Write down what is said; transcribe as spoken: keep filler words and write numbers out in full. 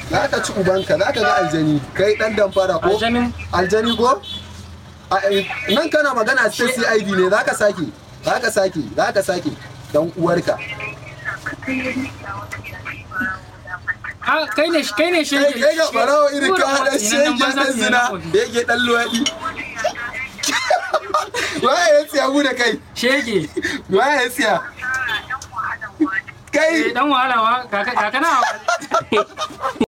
za ka ci ubanka, za ka ga aljani, kai dan damfara ko? Aljanin? Aljani ko? Nan kana magana sai C I D ne, za ka sake, za ka sake, za ka sake, dan uwarka. A kai ne kai ne shege. Kai ga barawo irin ka hada shege dan zina da yake dan luwadi. Waye ya siya mu da kai? Shege. Waye ya siya? Kai dan wahala wa kaka kana